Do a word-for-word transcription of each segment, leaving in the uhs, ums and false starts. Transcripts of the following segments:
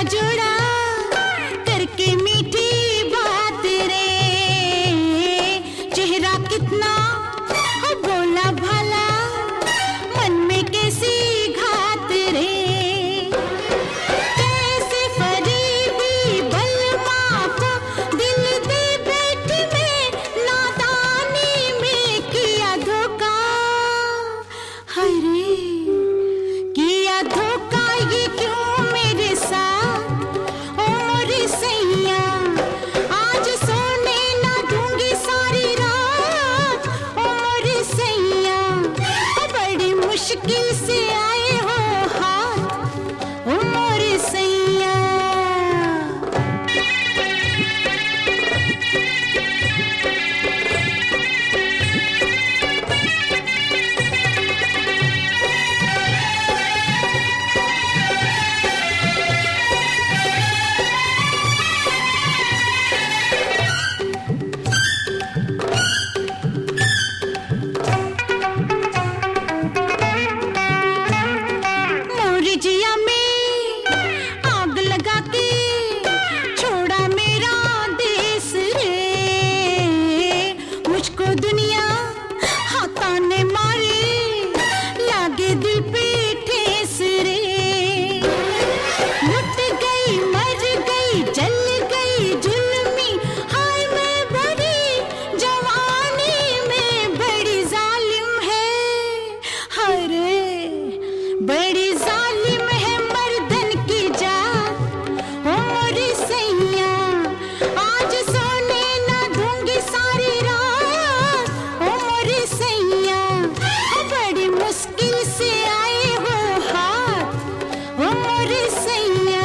जोड़ा करके मीठी बात रे, चेहरा कितना हो बोला भला, मन में कैसी घात रे, कैसे फरीबी बलमा को दिल दे बैठी मैं, नादानी में किया धोखा, हाय रे किया धोखा ये क्यों मेरे साथ, ओ मोरे सैया आज सोने ना दूंगी सारी रात, ओ मोरे सैया बड़ी मुश्किल से आए हो हाथ, ओ मोरे सैया। मोरे जिया में आग लगा के छोड़ा मेरा देश रे, मुझको दुनिया हाथा ने मारे लागे दिल पे ठेस रे, लुट गई मर गई जल गई जुल्मी, हाय मैं बड़ी जवानी में बड़ी जालिम है, हाय रे बड़ी जालिम है मर्दन की जात, ओ मोरे सैया आज सोने ना दूंगी सारी रात, ओ मोरे सैया बड़ी मुश्किल से आए हो हाथ, ओ मोरे सैया।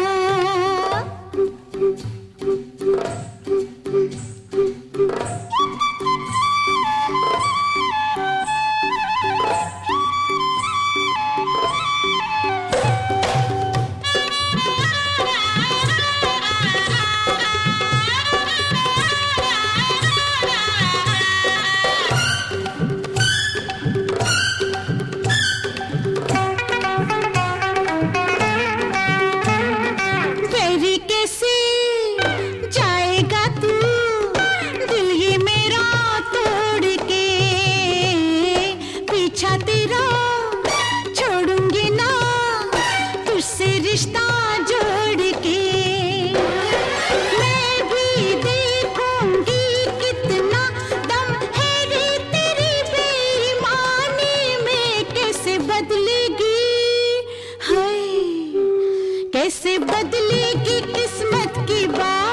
फेरी कैसे जाएगा तू दिल ये मेरा तोड़ के, पीछा तेरा छोड़ूंगी ना तुझसे रिश्ता जोड़ के, मैं भी देखूंगी कितना दम है रे तेरी बेईमानी में, कैसे बदलेगी हाय कैसे बदलेगी किस्मत की बात,